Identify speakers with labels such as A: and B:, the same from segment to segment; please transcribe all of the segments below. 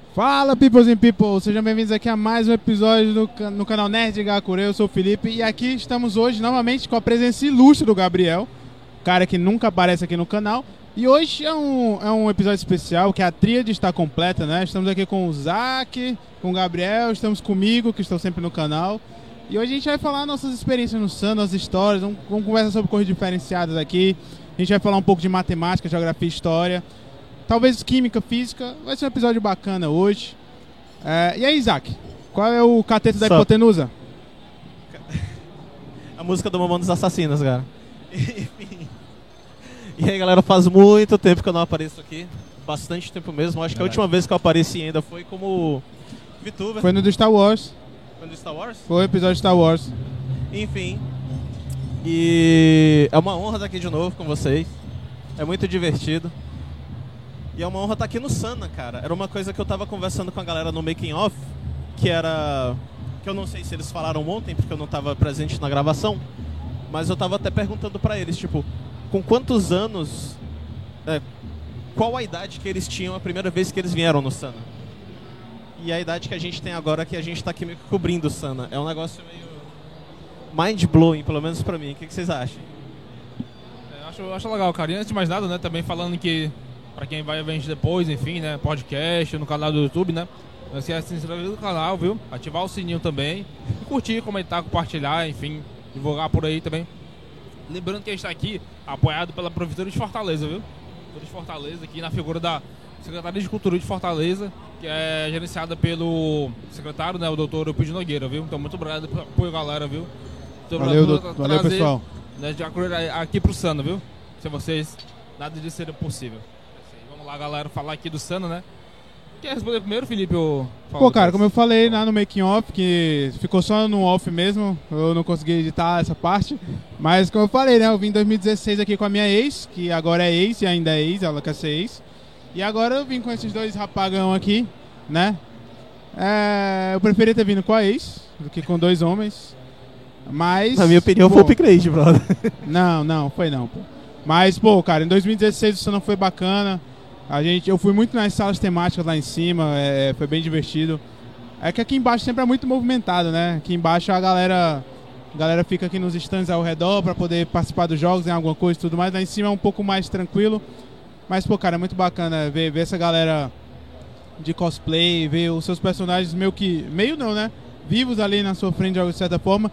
A: Fala, peoples and people! Sejam bem-vindos aqui a mais um episódio no canal Nerd de Gakure. Eu sou o Felipe e aqui estamos hoje novamente com a presença ilustre do Gabriel, cara que nunca aparece aqui no canal. E hoje é um episódio especial, que a tríade está completa, né? Estamos aqui com o Zac, com o Gabriel, estamos comigo, que estou sempre no canal. E hoje a gente vai falar nossas experiências no Sun, nossas histórias, vamos conversar sobre coisas diferenciadas aqui. A gente vai falar um pouco de matemática, geografia e história. Talvez química, física. Vai ser um episódio bacana hoje. E aí, Zac? Qual é o cateto da hipotenusa?
B: A música do Mamão dos Assassinos, cara. E aí, galera, faz muito tempo que eu não apareço aqui. Bastante tempo mesmo. Acho que a última vez que eu apareci ainda foi como VTuber.
A: Foi no do Star Wars.
B: Foi no Star Wars?
A: Foi o episódio de Star Wars.
B: Enfim. E é uma honra estar aqui de novo com vocês. É muito divertido. E é uma honra estar aqui no Sana, cara. Era uma coisa que eu tava conversando com a galera no Making Off, que eu não sei se eles falaram ontem, porque eu não tava presente na gravação, mas eu tava até perguntando pra eles, tipo, com quantos anos, qual a idade que eles tinham a primeira vez que eles vieram no Sana? E a idade que a gente tem agora, que a gente tá aqui meio que cobrindo o Sana. É um negócio meio mind-blowing, pelo menos pra mim. O que vocês acham?
C: Eu acho legal, cara. E antes de mais nada, né, também falando que pra quem vai ver a gente depois, enfim, né, podcast, no canal do YouTube, né, não esquece de se inscrever no canal, viu? Ativar o sininho também, e curtir, comentar, compartilhar, enfim, divulgar por aí também. Lembrando que a gente tá aqui apoiado pela Prefeitura de Fortaleza, viu? Prefeitura de Fortaleza, aqui na figura da Secretaria de Cultura de Fortaleza, que é gerenciada pelo secretário, né, o doutor Eupídio Nogueira, viu? Então, muito obrigado pelo apoio, galera, viu?
A: Valeu, pessoal.
C: Né, aqui pro Sana, viu? Sem vocês, nada disso seria possível. Vamos lá, galera, falar aqui do Sana, né? Quer responder primeiro, Felipe?
A: Pô, cara, como eu falei lá no Making Off, que ficou só no off mesmo, eu não consegui editar essa parte. Mas como eu falei, né, eu vim em 2016 aqui com a minha ex, que agora é ex e ainda é ex, ela quer ser ex. E agora eu vim com esses dois rapagão aqui, né? Eu preferia ter vindo com a ex do que com dois homens. Mas,
B: na minha opinião, foi upgrade, brother.
A: Não, foi não, pô. Mas, pô, cara, em 2016 o Sana foi bacana. Eu fui muito nas salas temáticas lá em cima, foi bem divertido. É que aqui embaixo sempre é muito movimentado, né? Aqui embaixo a galera fica aqui nos stands ao redor pra poder participar dos jogos, em alguma coisa e tudo mais. Lá em cima é um pouco mais tranquilo. Mas, pô, cara, é muito bacana ver essa galera de cosplay, ver os seus personagens meio não, né? Vivos ali na sua frente de certa forma.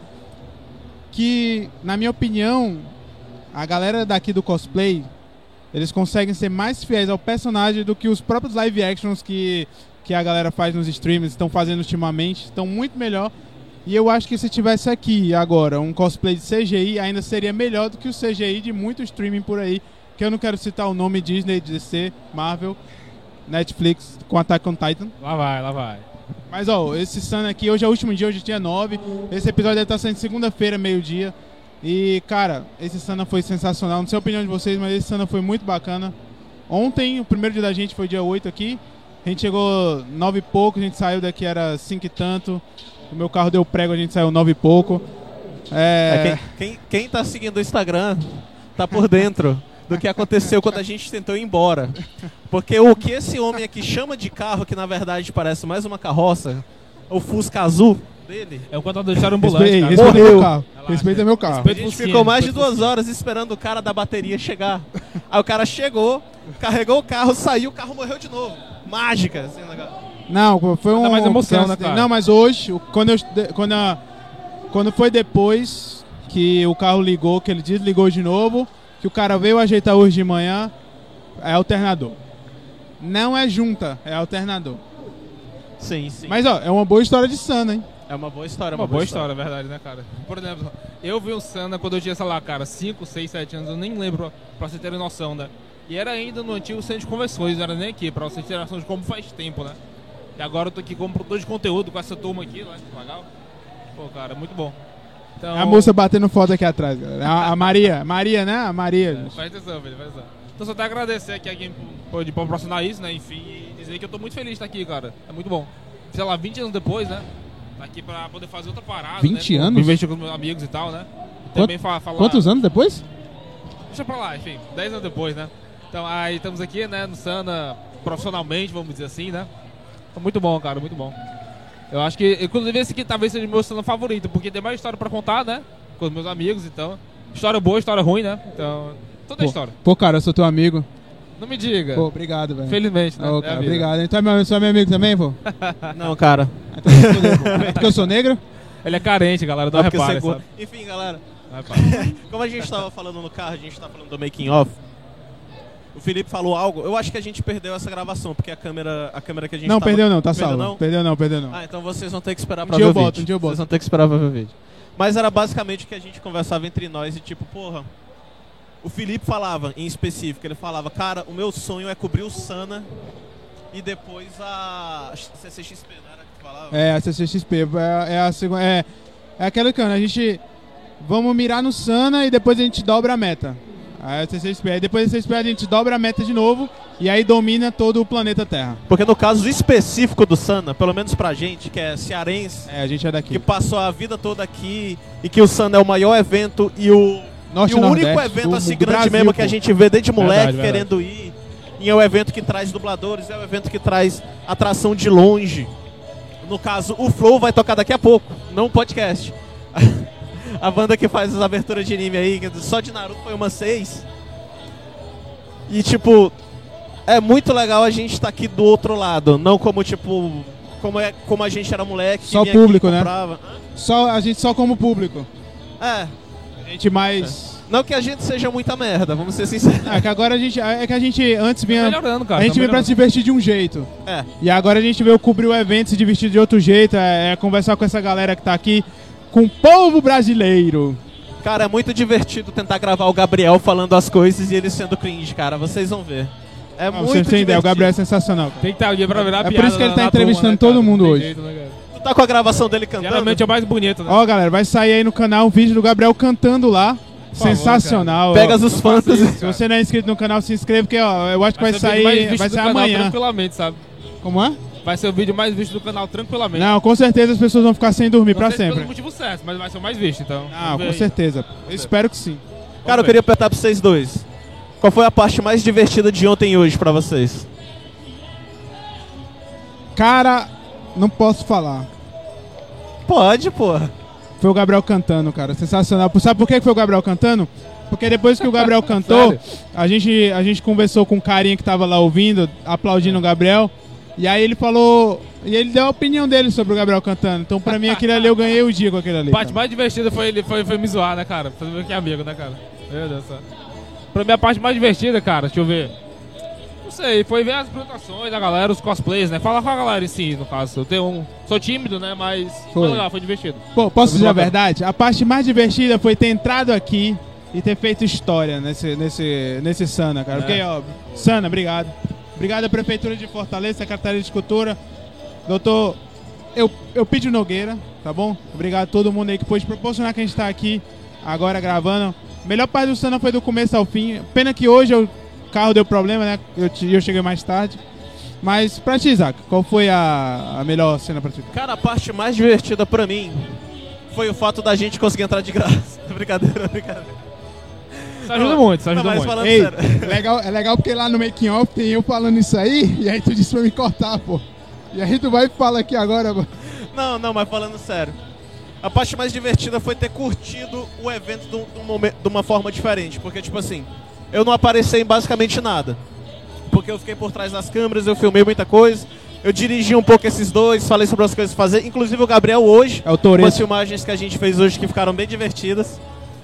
A: Que, na minha opinião, a galera daqui do cosplay, eles conseguem ser mais fiéis ao personagem do que os próprios live actions que a galera faz nos streams, estão fazendo ultimamente, estão muito melhor. E eu acho que se tivesse aqui agora um cosplay de CGI, ainda seria melhor do que o CGI de muito streaming por aí, que eu não quero citar o nome Disney, DC, Marvel, Netflix, com Attack on Titan.
C: Lá vai.
A: Mas, ó, esse Sana aqui, hoje é o último dia, hoje é dia 9. Esse episódio deve estar saindo segunda-feira, meio-dia. E, cara, esse Sana foi sensacional. Não sei a opinião de vocês, mas esse Sana foi muito bacana. Ontem, o primeiro dia da gente foi dia 8 aqui. A gente chegou 9 e pouco, a gente saiu daqui, era 5 e tanto. O meu carro deu prego, a gente saiu 9 e pouco.
B: Quem tá seguindo o Instagram tá por dentro do que aconteceu quando a gente tentou ir embora. Porque o que esse homem aqui chama de carro, que na verdade parece mais uma carroça, o Fusca azul dele,
C: é o contador de ambulante, cara.
A: Respeita meu carro. Respeita meu carro.
B: A gente ficou mais de 2 horas esperando o cara da bateria chegar. Aí o cara chegou, carregou o carro, saiu, o carro morreu de novo. Mágica, assim, negócio.
A: Não, foi
C: Dá mais emoção, né, cara?
A: Não, mas hoje, quando foi depois que o carro ligou, que ele desligou de novo, que o cara veio ajeitar hoje de manhã, é alternador. Não é junta, é alternador.
B: Sim.
A: Mas, ó, é uma boa história de Sana, hein?
B: É uma boa história,
C: uma boa história, verdade, né, cara? Por exemplo, eu vi o Sana quando eu tinha, sei lá, cara, 5, 6, 7 anos, eu nem lembro, pra vocês terem noção, né? E era ainda no antigo centro de convenções, não era nem aqui, pra vocês terem noção de como faz tempo, né? E agora eu tô aqui como produtor de conteúdo com essa turma aqui, né? Legal? Pô, cara, muito bom. Então,
A: a moça batendo foto aqui atrás, galera. A Maria, né? A Maria.
C: Faz atenção, filho, faz atenção. Então só até agradecer aqui a quem pôde proporcionar isso, né? Enfim, e dizer que eu tô muito feliz de estar aqui, cara. É muito bom. Sei lá, 20 anos depois, né? Tá aqui pra poder fazer outra parada,
A: 20
C: né?
A: anos?
C: Investir com os meus amigos e tal, né? E também falar...
A: Quantos anos depois?
C: Deixa pra lá, enfim, 10 anos depois, né? Então aí estamos aqui, né, no Sana, profissionalmente, vamos dizer assim, né? Muito bom, cara, muito bom. Eu acho que, inclusive, esse aqui talvez seja o meu Sana favorito, porque tem mais história pra contar, né? Com os meus amigos, então. História boa, história ruim, né? Então, toda a história.
A: Pô, cara, eu sou teu amigo.
C: Não me diga.
A: Pô, obrigado, velho.
C: Felizmente, né?
A: Ô, cara, obrigado. Então, você é meu amigo também, pô?
B: Não, cara.
A: Então, porque eu sou negro?
C: Ele é carente, galera, não repara.
B: Enfim, galera. Como a gente tava falando no carro, a gente tá falando do making off. O Felipe falou algo, eu acho que a gente perdeu essa gravação, porque a câmera que a gente
A: não,
B: tava...
A: perdeu não, tá salvo. Perdeu não.
B: Ah, então vocês vão ter que esperar pra
A: ver
B: o
A: vídeo.
B: Um dia eu boto. Vocês vão ter que esperar pra ver o vídeo. Mas era basicamente o que a gente conversava entre nós e tipo, porra... O Felipe falava, em específico, ele falava, cara, o meu sonho é cobrir o Sana e depois a CCXP, não era que falava?
A: É, a CCXP, é a segunda... É aquela que a gente... Vamos mirar no Sana e depois a gente dobra a meta. Aí a CCXP, aí depois da CCXP a gente dobra a meta de novo e aí domina todo o planeta Terra.
B: Porque no caso específico do Sana, pelo menos pra gente, que é cearense,
A: a gente é daqui,
B: que passou a vida toda aqui e que o Sana é o maior evento e o único evento assim grande Brasil, mesmo que a gente vê desde moleque querendo ir. E é o evento que traz dubladores, é o evento que traz atração de longe. No caso, o Flow vai tocar daqui a pouco, não um podcast. A banda que faz as aberturas de anime aí, só de Naruto foi umas 6. E tipo, é muito legal a gente estar aqui do outro lado, não como tipo, como a gente era moleque.
A: Só público, né? A gente só como público.
B: É.
A: A gente mais...
B: Não que a gente seja muita merda, vamos ser sinceros.
A: É que agora a gente antes vinha...
C: Tá melhorando, cara.
A: A gente veio pra se divertir de um jeito.
B: É.
A: E agora a gente veio cobrir o evento, se divertir de outro jeito, conversar com essa galera que tá aqui, com o povo brasileiro.
B: Cara, é muito divertido tentar gravar o Gabriel falando as coisas e ele sendo cringe, cara. Vocês vão ver. É muito
A: você tem ideia,
B: divertido.
A: o Gabriel é sensacional.
C: Tem que estar alguém pra virar piada.
A: É por isso que ele tá entrevistando todo mundo hoje.
C: Jeito, né,
B: tu tá com a gravação dele cantando?
C: Geralmente é o mais bonito, né?
A: Ó, galera, vai sair aí no canal um vídeo do Gabriel cantando lá. Sensacional.
B: Pegasus Fantasy.
A: Se você não é inscrito no canal, se inscreve, porque ó, eu acho que vai sair amanhã.
C: Tranquilamente, sabe?
A: Como é?
C: Vai ser o vídeo mais visto do canal tranquilamente.
A: Não, com certeza as pessoas vão ficar sem dormir pra sempre.
C: Pelo motivo certo, mas vai ser o mais visto, então.
A: Não, com certeza. Eu espero que sim.
B: Cara, eu queria perguntar pra vocês dois. Qual foi a parte mais divertida de ontem e hoje pra vocês?
A: Cara, não posso falar.
B: Pode, porra.
A: Foi o Gabriel cantando, cara. Sensacional. Sabe por que foi o Gabriel cantando? Porque depois que o Gabriel cantou, a gente conversou com um carinha que tava lá ouvindo, aplaudindo o Gabriel. E aí ele falou... E ele deu a opinião dele sobre o Gabriel cantando. Então pra mim aquele ali eu ganhei o dia com aquele ali.
C: A parte mais divertida foi me zoar, né, cara? Fazer que amigo, né, cara? Meu Deus do céu. Pra mim a parte mais divertida, cara, deixa eu ver. Não sei, foi ver as apresentações da galera, os cosplays, né? Falar com a galera em si, no caso. Sou tímido, né? Mas foi legal, foi divertido.
A: Pô, posso dizer a verdade? A parte mais divertida foi ter entrado aqui e ter feito história nesse Sana, cara. Porque, ó, Sana, obrigado. Obrigado à Prefeitura de Fortaleza, Secretaria de Cultura, doutor Eupídio Nogueira, tá bom? Obrigado a todo mundo aí que pôde proporcionar que a gente tá aqui agora gravando. A melhor parte do Sana foi do começo ao fim. Pena que hoje o carro deu problema, né? Eu cheguei mais tarde. Mas pra ti, Isaac, qual foi a melhor cena pra ti?
B: Cara, a parte mais divertida pra mim foi o fato da gente conseguir entrar de graça. Brincadeira.
C: Isso ajuda muito, isso ajuda muito.
A: Ei, é legal porque lá no making off tem eu falando isso aí, e aí tu disse pra me cortar, pô. E aí tu vai e fala aqui agora, pô.
B: Não, mas falando sério. A parte mais divertida foi ter curtido o evento de uma forma diferente. Porque, tipo assim, eu não apareci em basicamente nada. Porque eu fiquei por trás das câmeras, eu filmei muita coisa. Eu dirigi um pouco esses dois, falei sobre as coisas a fazer. Inclusive o Gabriel hoje,
A: é o Toretto.
B: As filmagens que a gente fez hoje que ficaram bem divertidas.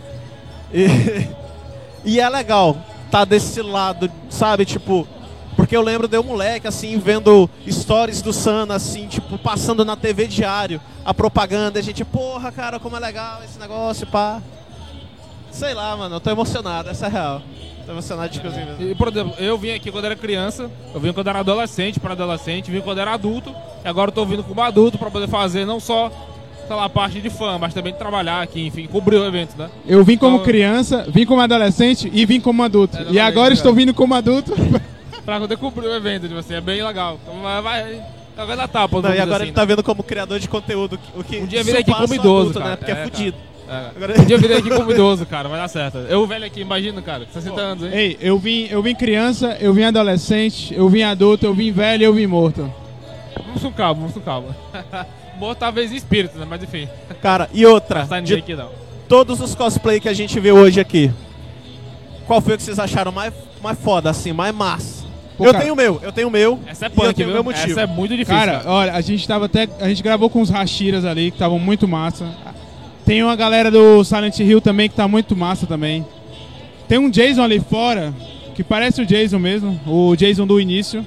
B: E é legal tá desse lado, sabe, tipo... Porque eu lembro de um moleque, assim, vendo stories do Sana, assim, tipo, passando na TV diário, a propaganda, e a gente, porra, cara, como é legal esse negócio, pá. Sei lá, mano, eu tô emocionado, essa é a real. Tô emocionado de cozinha mesmo.
C: E, por exemplo, eu vim aqui quando era criança, eu vim quando era adolescente, vim quando era adulto, e agora eu tô vindo como adulto pra poder fazer não só, sei lá, parte de fã, mas também de trabalhar aqui, enfim, cobrir o evento, né?
A: Eu vim como criança, vim como adolescente e vim como adulto. E agora estou vindo como adulto...
C: pra poder cobrir o evento, tipo assim, é bem legal. Então, vai dar tapa.
B: Não, e agora
C: assim,
B: ele tá vendo como criador de conteúdo. O que
C: um dia virei aqui como idoso,
B: adulto,
C: cara.
B: Né? Porque é fudido.
C: Agora... Um dia virei aqui como idoso, cara, vai dar certo. Eu velho aqui, imagina, cara, 60 anos, hein?
A: Ei, eu vim criança, eu vim adolescente, eu vim adulto, eu vim velho e eu vim morto.
C: Vamos com calma. Morto talvez em espírito, né? Mas enfim.
B: Cara, e outra,
C: Tá
B: de
C: aqui não.
B: todos os cosplay que a gente vê hoje aqui, qual foi o que vocês acharam mais foda, assim, mais massa?
A: Pô,
B: eu
A: cara,
B: tenho o meu.
C: Essa é
B: e eu
C: punk,
B: tenho o
C: viu?
B: meu motivo.
C: Essa é muito difícil.
A: Cara, olha, a gente gravou com os Hashiras ali, que estavam muito massa. Tem uma galera do Silent Hill também, que tá muito massa também. Tem um Jason ali fora, que parece o Jason mesmo, o Jason do início.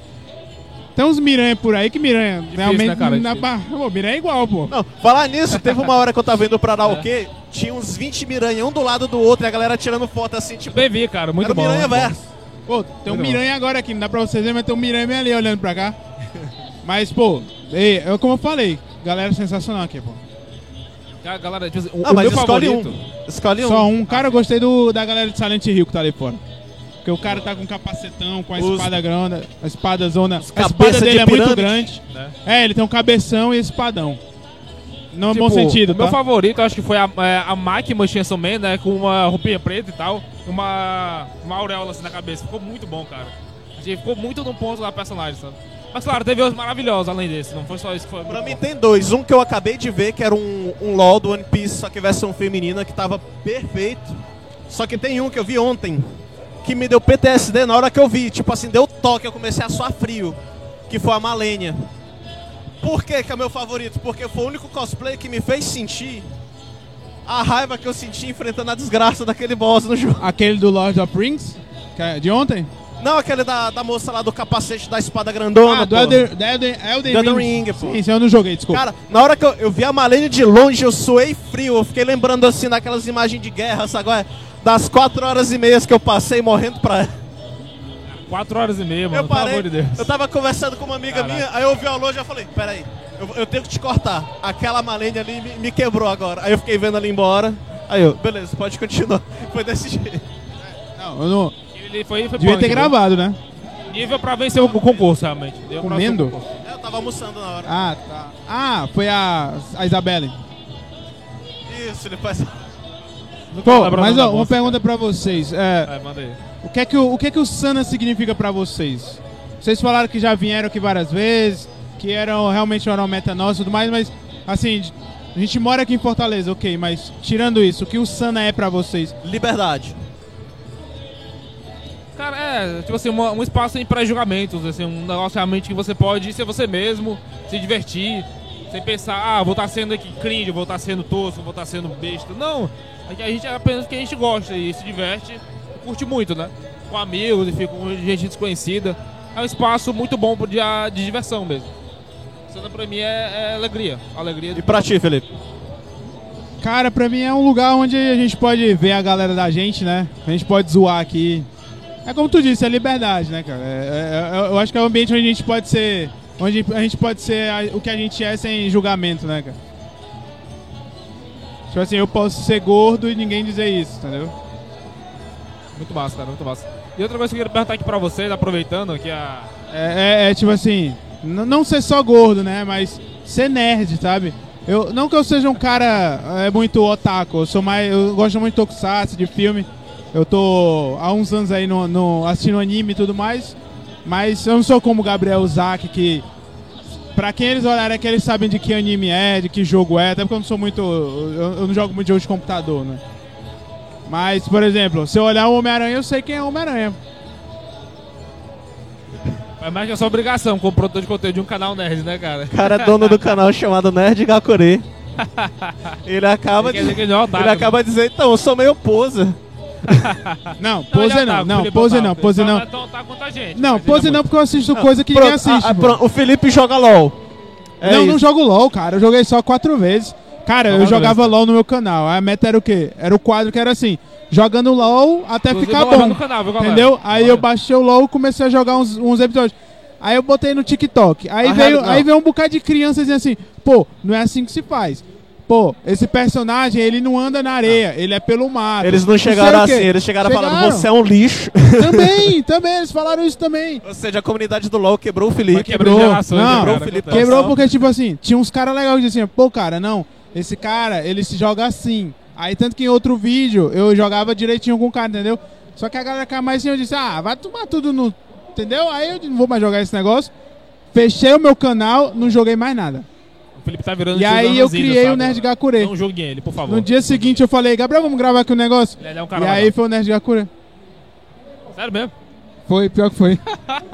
A: Tem uns Miranha por aí, que Miranha realmente...
C: né, cara?
A: Pô, Miranha é igual, pô.
B: Não, falar nisso, teve uma hora que eu tava indo pra Araokê, tinha uns 20 Miranha, um do lado do outro, e a galera tirando foto assim, tipo...
C: Bem vi, cara. Muito
B: era
C: bom.
B: Miranha
C: muito bom.
B: verso.
A: Pô, tem um
C: Muito
A: Miranha agora aqui, não dá pra vocês verem, mas tem um Miranha bem ali olhando pra cá. Mas, pô, como eu falei, galera sensacional aqui, pô.
C: Galera, tipo,
B: Ah, mas
C: meu
B: escolhe
C: favorito...
B: Escolhe um.
A: Só um. Cara, eu gostei da galera de Silent Hill que tá ali fora. Porque o cara tá com um capacetão, com a espada grande, a espada zona. A espada
B: cabeça
A: dele
B: de
A: é muito
B: pirâmide,
A: grande.
C: né?
A: É, ele tem um cabeção e espadão. Não é
C: Tipo,
A: bom sentido,
C: o meu
A: tá?
C: favorito, acho que foi a Mike Chainsaw Man, né? Com uma roupinha preta e tal. Uma auréola assim na cabeça. Ficou muito bom, cara. Achei, ficou muito no ponto da personagem, sabe? Mas claro, teve outros maravilhosos além desse. Não foi só isso que foi.
B: Pra
C: muito
B: mim
C: bom.
B: tem dois. Um que eu acabei de ver, que era um LOL do One Piece, só que versão feminina, que tava perfeito. Só que tem um que eu vi ontem, que me deu PTSD na hora que eu vi. Tipo assim, deu toque, eu comecei a suar frio. Que foi a Malenia. Por que é meu favorito? Porque foi o único cosplay que me fez sentir a raiva que eu senti enfrentando a desgraça daquele boss no jogo.
A: Aquele do Lord of Rings, que é de ontem?
B: Não, aquele da moça lá do capacete da espada grandona.
A: Do
B: pô.
A: Elden
B: Ring, pô.
A: Sim, eu não joguei, desculpa.
B: Cara, na hora que eu vi a Malenia de longe, eu suei frio. Eu fiquei lembrando assim daquelas imagens de guerra, sabe? Das 4h30 que eu passei morrendo pra ela.
C: 4h30, mano,
B: Eu
C: pelo
B: parei,
C: amor de Deus.
B: eu tava conversando com uma amiga minha, aí eu vi ao longe e já falei, peraí, eu tenho que te cortar. Aquela Malenia ali me quebrou agora. Aí eu fiquei vendo ela ir embora. Aí eu, beleza, pode continuar. Foi desse jeito.
A: Não, eu não...
C: Ele foi
A: Devia
C: punk,
A: ter
C: viu?
A: gravado, né?
C: Nível pra vencer o concurso, realmente. Deu pra vencer o
A: Comendo?
C: concurso.
B: Eu tava almoçando na hora.
A: Ah, tá. Ah, foi a Isabelle.
B: Isso, ele faz...
C: Não
A: Pô,
C: tô lembrando
A: mas
C: da
A: ó, uma
C: moça,
A: pergunta pra vocês.
C: manda aí.
A: O que é que o Sana significa pra vocês? Vocês falaram que já vieram aqui várias vezes, que realmente era uma meta nossa e tudo mais, mas assim, a gente mora aqui em Fortaleza, ok, mas tirando isso, o que o Sana é pra vocês?
B: Liberdade.
C: Cara, tipo assim, um espaço sem pré-julgamentos, assim, um negócio realmente que você pode ser você mesmo, se divertir, sem pensar, vou estar sendo aqui cringe, vou estar sendo tosco, vou estar sendo besta. Não, a gente é apenas o que a gente gosta e se diverte, curte muito, né? Com amigos, enfim, com gente desconhecida. É um espaço muito bom de diversão mesmo. Sana pra mim é alegria.
B: E pra ti, Felipe?
A: Cara, pra mim é um lugar onde a gente pode ver a galera da gente, né? A gente pode zoar aqui. É como tu disse, é liberdade, né, cara? Eu acho que é um ambiente onde a gente pode ser... Onde a gente pode ser o que a gente é sem julgamento, né, cara? Tipo assim, eu posso ser gordo e ninguém dizer isso, entendeu?
C: Muito massa, cara, muito massa. E outra coisa que eu queria perguntar aqui pra vocês, aproveitando que
A: tipo assim, não ser só gordo, né, mas ser nerd, sabe? Não que eu seja um cara muito otaku, eu gosto muito de tokusatsu, de filme. Eu tô há uns anos aí assistindo anime e tudo mais, mas eu não sou como o Gabriel Zaki, que pra quem eles olharem é que eles sabem de que anime é, de que jogo é, até porque eu não sou muito, eu não jogo muito jogo de computador, né? Mas, por exemplo, se eu olhar o Homem-Aranha, eu sei quem é o Homem-Aranha.
C: é mais que a sua obrigação como produtor de conteúdo de um canal nerd, né, cara?
B: O cara é dono do canal chamado Nerd Gakure. Ele acaba
C: Quer dizer que ele não é otaku,
B: ele acaba de dizer, então, eu sou meio poser.
A: Não, pose
C: ele é
A: não,
C: otaku,
A: não,
C: Felipe
A: pose
C: é
A: não,
C: otaku.
A: pose
C: Ele
A: não.
C: não é tão otaku quanto a gente,
A: Não,
C: mas ele
A: pose
C: é
A: não,
C: muito.
A: porque eu assisto coisa que ninguém assiste. Pô.
B: Pronto, o Felipe joga LOL.
A: Não jogo LOL, cara. Eu joguei só 4 vezes. Cara, eu jogava LOL no meu canal. A meta era o quê? Era o quadro que era assim, jogando LOL até
C: Inclusive,
A: ficar
C: vou levar
A: bom.
C: no canal, viu, galera?
A: Entendeu? Aí eu baixei o LOL e comecei a jogar uns episódios. Aí eu botei no TikTok. Aí veio um bocado de crianças dizendo assim, pô, não é assim que se faz. Pô, esse personagem, ele não anda na areia, ele é pelo mar.
B: Eles não chegaram assim, eles chegaram falando, você é um lixo.
A: Também, eles falaram isso também.
B: Ou seja, a comunidade do LoL quebrou o Felipe.
C: Quebrou gerações,
A: não,
C: né,
B: quebrou
C: cara?
B: o Felipe.
A: Quebrou
B: Nossa.
A: porque, tipo assim, tinha uns caras legais que diziam, pô, cara, não, esse cara, ele se joga assim. Aí, tanto que em outro vídeo, eu jogava direitinho com o cara, entendeu? Só que a galera ficava mais assim, eu disse, vai tomar tudo no... Entendeu? Aí eu não vou mais jogar esse negócio. fechei o meu canal, não joguei mais nada.
C: O Felipe tá virando
A: E aí eu criei o Nerd Gakure.
C: Não joguem ele, por favor.
A: No dia seguinte eu falei, Gabriel, vamos gravar aqui um negócio?
C: Ele é um cara
A: E aí
C: legal.
A: foi o Nerd Gakure.
C: Sério mesmo?
A: Foi, pior que foi.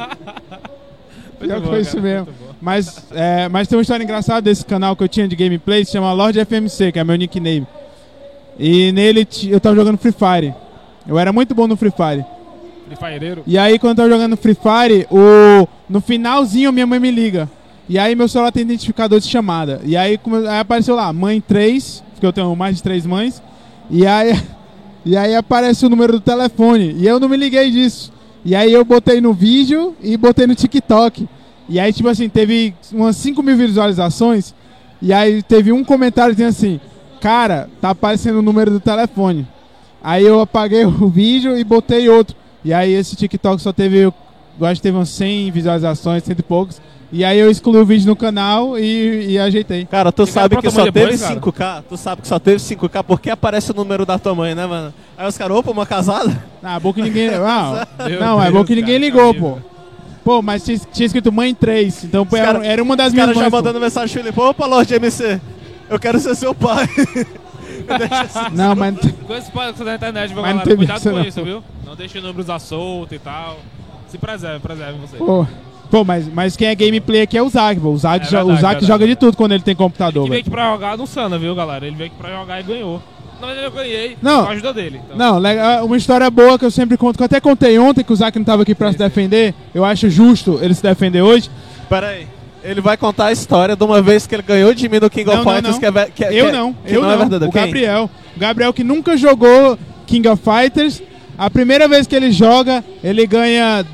C: Muito
A: Pior que
C: bom,
A: foi isso
C: cara,
A: mesmo.
C: muito bom.
A: Mas tem uma história engraçada desse canal que eu tinha de gameplay, se chama Lord FMC, que é meu nickname. E nele eu tava jogando Free Fire. Eu era muito bom no Free Fire.
C: Free Fireiro.
A: E aí quando eu tava jogando Free Fire, no finalzinho minha mãe me liga. E aí meu celular tem identificador de chamada. E aí, aí apareceu lá, mãe 3, porque eu tenho mais de 3 mães. E aí aparece o número do telefone. E eu não me liguei disso. E aí eu botei no vídeo e botei no TikTok. E aí, tipo assim, teve umas 5.000 visualizações. E aí teve um comentário dizendo assim, cara, tá aparecendo o número do telefone. Aí eu apaguei o vídeo e botei outro. E aí esse TikTok só teve, eu acho que teve umas 100 visualizações, 100 e poucos. E aí eu excluí o vídeo no canal e ajeitei.
B: Cara, tu sabe que só teve
C: depois, cara?
B: 5K? Tu sabe que só teve 5K porque aparece o número da tua mãe, né, mano? Aí os caras, opa, uma casada?
A: Ah, bom que ninguém...
C: Meu
A: Não, é
C: Deus,
A: bom que ninguém
C: cara,
A: ligou,
C: que
A: pô.
C: horrível.
A: Pô, mas tinha escrito mãe 3, então pô,
B: cara-
A: era uma das
B: Os
A: minhas
B: caras já
A: mães, pô.
B: mandando mensagem pro Felipe, opa, Lorde MC, eu quero ser seu pai. Deixa assim.
A: Não, mas...
C: Coisas que da internet, viu,
A: Mas não
C: galera?
A: teve
C: Cuidado
A: isso,
C: com
A: não.
C: isso, viu? Não deixe números à solta e tal. Se preserve você.
A: Pô, mas quem é gameplay aqui é o Zac, pô. O Zac,
C: É verdade,
A: Zac joga de tudo quando ele tem computador,
C: Ele veio
A: velho.
C: aqui pra jogar no Sana, viu, galera? Ele veio aqui pra jogar e ganhou. Na verdade, eu ganhei
A: Não.
C: com a ajuda dele. Então.
A: Não, uma história boa que eu sempre conto, que eu até contei ontem que o Zac não tava aqui pra se defender. Eu acho justo ele se defender hoje.
B: Pera aí, ele vai contar a história de uma vez que ele ganhou de mim no King of Fighters, que é
A: Eu não,
B: que não é verdade.
A: O
B: Quem?
A: Gabriel. O Gabriel que nunca jogou King of Fighters. A primeira vez que ele joga, ele ganha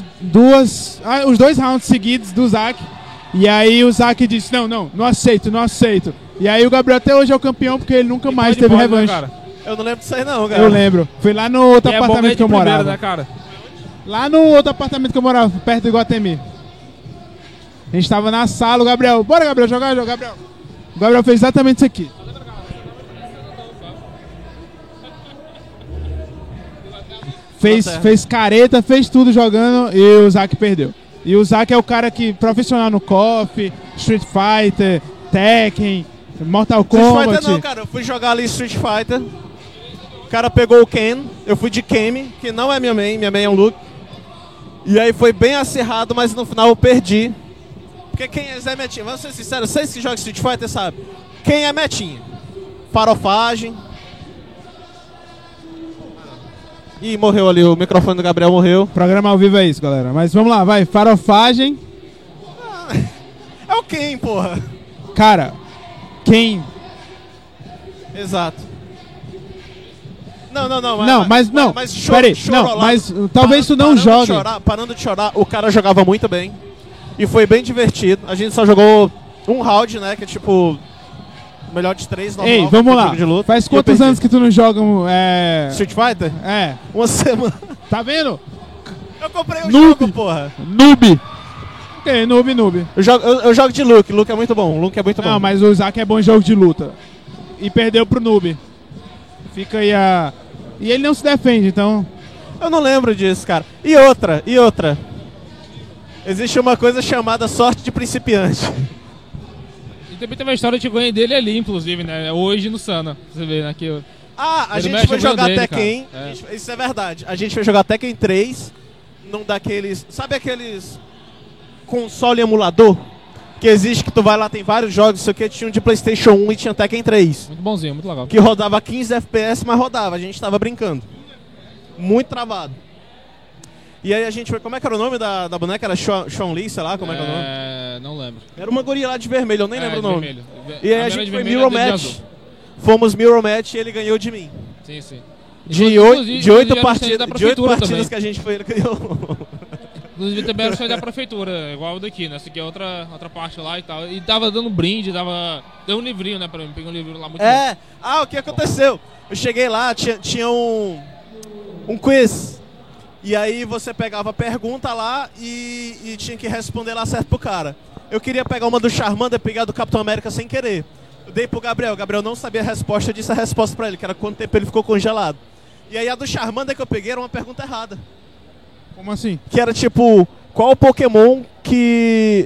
A: os 2 rounds seguidos do Zac. E aí o Zac disse, não aceito. E aí o Gabriel até hoje é o campeão porque ele nunca mais teve revanche.
C: Né, cara?
B: Eu não lembro disso aí não, cara.
A: Eu lembro. Foi lá no outro
C: E é bom
A: apartamento
C: ganhar
A: que eu
C: de primeira,
A: morava.
C: né, cara?
A: Lá no outro apartamento que eu morava, perto do Iguatemi. A gente tava na sala, o Gabriel... Bora, Gabriel, jogar, Gabriel. O Gabriel fez exatamente isso aqui. Fez careta, fez tudo jogando e o Zac perdeu. E o Zac é o cara que profissional no KOF, Street Fighter, Tekken, Mortal
B: Street
A: Kombat.
B: Fighter não, cara. Eu fui jogar ali Street Fighter. O cara pegou o Ken. Eu fui de Kemi, que não é minha main é um Luke. E aí foi bem acirrado, mas no final eu perdi. Porque quem é metinha? Vamos ser sinceros, vocês que jogam Street Fighter sabem. Quem é metinha? Farofagem. Ih, morreu ali, o microfone do Gabriel morreu.
A: Programa ao vivo é isso, galera. Mas vamos lá, vai. Farofagem.
B: É o Ken, porra.
A: Cara, quem...
B: Exato. Não.
A: Peraí, não, mas talvez tu não jogue.
B: Parando de chorar, o cara jogava muito bem. E foi bem divertido. A gente só jogou um round, né? Que é tipo... Melhor de 3, normal.
A: Ei, vamos lá.
B: De luta,
A: Faz
B: e eu
A: quantos
B: perdi.
A: anos que tu não joga
B: Street Fighter?
A: É,
B: Uma semana.
A: tá vendo?
B: Eu comprei o
A: Noob.
B: jogo, porra.
A: Noob. Ok, noob.
B: Eu jogo de Luke. Luke é muito bom. Luke é muito bom.
A: Não, mas o Zac é bom em jogo de luta. E perdeu pro noob. Fica aí a... E ele não se defende, então...
B: Eu não lembro disso, cara. E outra. Existe uma coisa chamada sorte de principiante.
C: E também tem uma história de ganho dele ali, inclusive, né? Hoje no Sana. Você vê, né? Que
B: A
C: Ele
B: gente
C: mexe
B: foi
C: no
B: jogar
C: dele,
B: Tekken.
C: cara.
B: Isso é verdade. A gente foi jogar Tekken 3 num daqueles... Sabe aqueles console emulador? Que existe, que tu vai lá, tem vários jogos, isso aqui tinha um de PlayStation 1 e tinha Tekken 3.
C: Muito bonzinho, muito legal.
B: Que rodava 15 FPS, mas rodava. A gente tava brincando. Muito travado. E aí a gente foi... Como é que era o nome da boneca? Era Chun-Li, sei lá, como é que é o nome?
C: Não lembro.
B: Era uma guria lá de vermelho, eu nem lembro o
C: de
B: nome.
C: vermelho.
B: E aí a
C: menina
B: gente
C: de
B: foi
C: vermelho
B: Mirror
C: e a dele de
B: Match.
C: azul.
B: Fomos Mirror Match e ele ganhou de mim.
C: Sim.
B: De
C: Inclusive,
B: 8
C: era o
B: partidas,
C: stand da prefeitura também.
B: que a gente foi, ele ganhou.
C: Inclusive também era o stand da prefeitura, igual o daqui, né? Essa aqui é outra parte lá e tal. E tava dando brinde, deu um livrinho, né, pra mim. Peguei um livrinho lá muito bom.
B: O que aconteceu? Eu cheguei lá, tinha um quiz. E aí você pegava a pergunta lá e tinha que responder lá certo pro cara. Eu queria pegar uma do Charmander e pegar do Capitão América sem querer. Eu dei pro Gabriel. O Gabriel não sabia a resposta, eu disse a resposta pra ele, que era quanto tempo ele ficou congelado. E aí a do Charmander que eu peguei era uma pergunta errada.
A: Como assim?
B: Que era tipo, qual Pokémon que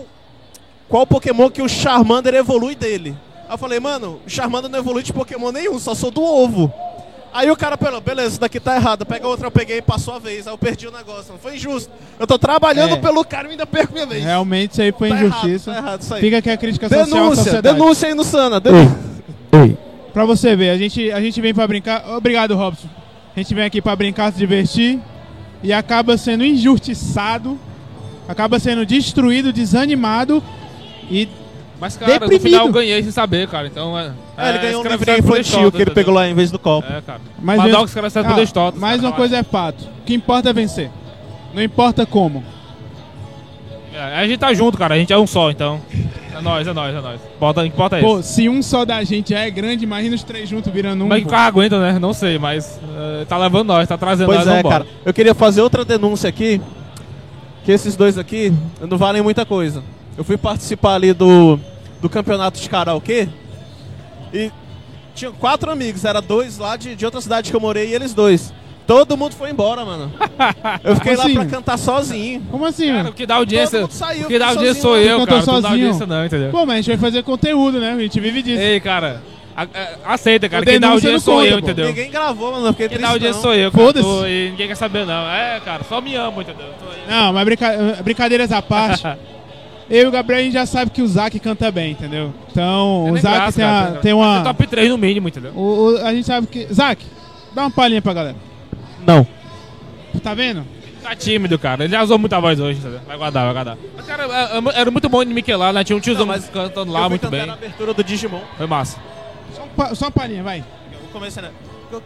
B: o Charmander evolui dele? Aí eu falei, mano, o Charmander não evolui de Pokémon nenhum, só sou do ovo. Aí o cara falou, beleza, isso daqui tá errado. Pega outra, eu peguei e passou a vez. Aí eu perdi o negócio. Não foi injusto. Eu tô trabalhando pelo cara e ainda perco minha vez.
A: Realmente isso aí foi injustiça.
B: Tá errado isso aí.
A: Fica aqui a crítica social à sociedade.
B: Denúncia aí no Sana.
A: Oi. Pra você ver, a gente vem pra brincar. Obrigado, Robson. A gente vem aqui pra brincar, se divertir. E acaba sendo injustiçado. Acaba sendo destruído, desanimado. E
C: mas, cara,
A: deprimido.
C: no final eu ganhei sem saber, cara. Então,
B: ele ganhou um livrinho infantil que ele pegou lá em vez do copo.
C: Cara.
A: Mas
C: Maddox, cara, sai tudo estoto.
A: Mas uma coisa é fato. O que importa é vencer. Não importa como.
C: A gente tá junto, cara. A gente é um só, então. É nóis. O que importa é isso.
A: Pô, se um só da gente já é grande, imagina os três juntos virando um.
C: Como é que o cara aguenta, né? Não sei, mas tá levando nós, tá trazendo
B: pois
C: nós.
B: Pois cara. Eu queria fazer outra denúncia aqui. Que esses dois aqui não valem muita coisa. Eu fui participar ali do campeonato de karaokê e tinha 4 amigos, era 2 lá de outra cidade que eu morei e eles 2. Todo mundo foi embora, mano. Eu fiquei lá pra cantar sozinho.
A: Como assim?
C: Cara, o que dá audiência,
B: todo mundo saiu,
C: o que dá audiência sou eu, cara. Não dá audiência não, entendeu?
A: Pô, mas a gente vai fazer conteúdo, né? A gente vive disso.
C: Ei, cara, aceita, cara. Quem dá audiência sou eu, entendeu?
B: Ninguém gravou, mano. Quem
C: dá audiência sou eu,
A: foda-se.
C: E ninguém quer saber, não. Cara, só me amo, entendeu?
A: Não, mas brincadeiras à parte. Eu e o Gabriel, a gente já sabe que o Zac canta bem, entendeu? Então, o Zac tem uma...
C: top 3 no mínimo, entendeu?
A: A gente sabe que... Zac, dá uma palhinha pra galera.
B: Não.
A: Tá vendo?
C: Tá tímido, cara. Ele já usou muita voz hoje, entendeu? Vai guardar. Mas, cara, era muito bom de Miquelar, né? Tinha um tiozão cantando lá muito bem.
B: Eu fui cantar na abertura do Digimon.
C: Foi massa.
A: Só uma palhinha, vai.
B: Eu comecei, né?